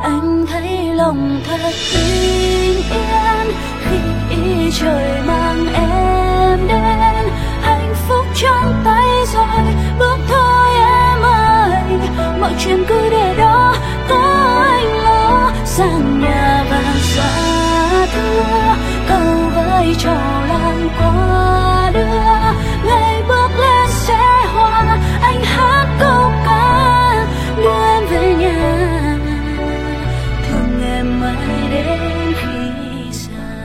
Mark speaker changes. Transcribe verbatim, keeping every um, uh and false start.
Speaker 1: anh thấy lòng thật bình yên khi trời mang em đến. Hạnh phúc trong tay rồi, bước thôi em ơi, mọi chuyện cứ để đó có anh lo. Sang nhà và xóa thưa câu với trò lan qua